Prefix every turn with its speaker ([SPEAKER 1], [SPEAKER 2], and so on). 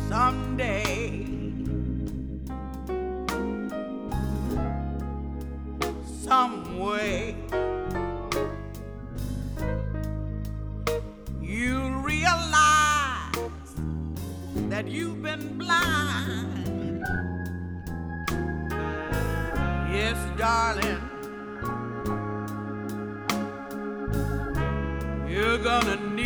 [SPEAKER 1] someday, some way, you'll realize that you've been blind. Yes, darling, you're gonna need